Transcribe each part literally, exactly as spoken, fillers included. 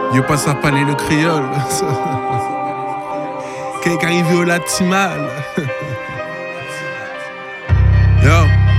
Yo passe à parler le créole. Quelqu'un arrive au latimal. Yo.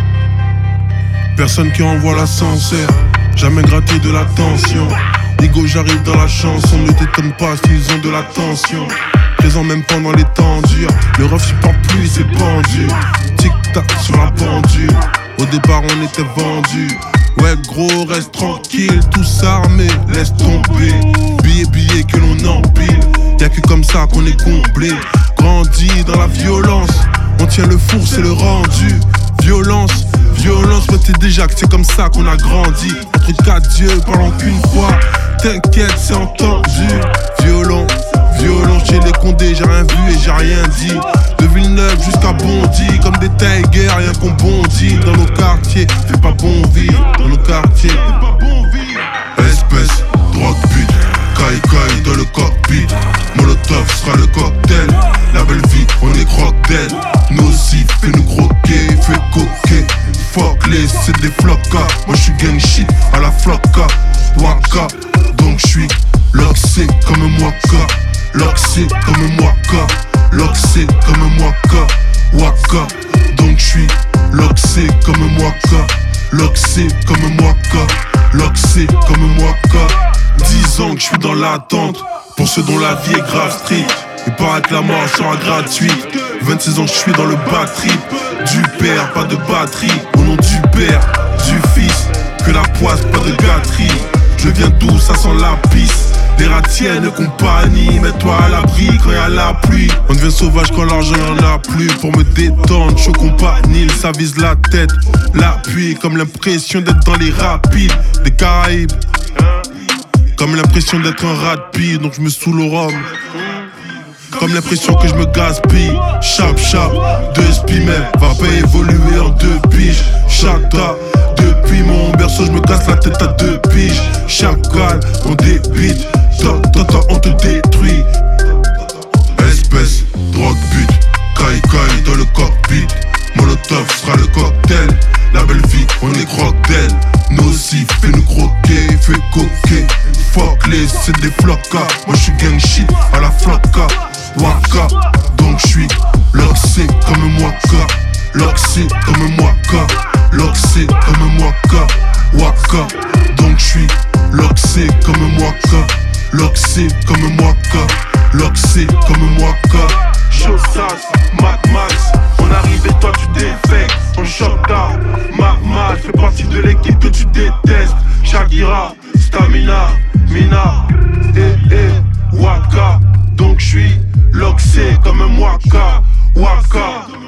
Personne qui envoie l'ascenseur, jamais gratté de l'attention. Ego, j'arrive dans la chanson, ne t'étonne pas s'ils ont de l'attention. Présent même pendant les temps durs, le ref supporte plus, il s'est pendu. Tic-tac sur la pendule, au départ on était vendus. Ouais gros, reste tranquille, tous armés, laisse tomber. Billets, billets que l'on empile, y'a que comme ça qu'on est comblé. Grandi dans la violence, on tient le four, c'est le rendu. Violence, violence, mais t'es déjà que c'est comme ça qu'on a grandi. Entre quatre dieux, parlons qu'une fois, t'inquiète, c'est entendu. Violent, violent, chez les Condés, j'ai rien vu et j'ai rien dit. De Villeneuve jusqu'à Bondy, comme des tigers, rien qu'on bondit. Dans nos quartiers, fait pas bon vivre. Dans nos quartiers, fait pas bon vivre. Espèce, drogue, pute, caille-caille dans le cockpit. Molotov sera le cocktail. La belle vie, on est croque-dead. Nocif, fais-nous croquer, fais coquer. Fuck les, c'est des flocas. Moi j'suis gang shit à la floca. Waka, donc j'suis loxé comme Mwaka. Loxé comme Mwaka. Loxé comme Mwaka. Waka, donc j'suis loxé comme Mwaka. Loxé comme Mwaka. Loxé comme Mwaka. Dix ans que j'suis dans l'attente, pour ceux dont la vie est grave stricte. Il paraît que la mort sera gratuite. vingt-six ans que je suis dans le bad trip. Du père, pas de batterie. Au nom du père, du fils, que la poisse, pas de gâterie. Je viens d'où, ça sent la pisse. Les ratiennes compagnie, mets-toi à l'abri quand y'a la pluie. On devient sauvage quand l'argent y'en a plus. Pour me détendre, je suis compagnie, ça vise la tête. L'appui, comme l'impression d'être dans les rapides des Caraïbes. Comme l'impression d'être un rapide, donc je me saoule au rhum. Comme l'impression que je me gaspille. Chap chap, deux spimets, va pas évoluer en deux piges. Chata, depuis mon berceau je me casse la tête à deux piges. Chacal, on débite, tata on te détruit. Espèce, drogue, but, caille-caille dans le cockpit. Molotov sera le cocktail. La belle vie, on est croque-dead. Nocif, fais-nous croquer, fais coquer. Fuck les, c'est des flocas. Moi j'suis gang shit à la floca. Waka, donc j'suis loxé comme Mwaka. Loxé comme Mwaka. Loxé comme Mwaka. Waka, donc j'suis loxé comme Mwaka. Loxé comme Mwaka. Loxé comme Mwaka. Chaussas, Mad Max, on arrive et toi tu défectes. On choque ta Mahmal, fait partie de l'équipe que tu détestes. Shagira, Stamina, Mina, eh eh, Waka, donc j'suis loxé comme un Waka, Waka.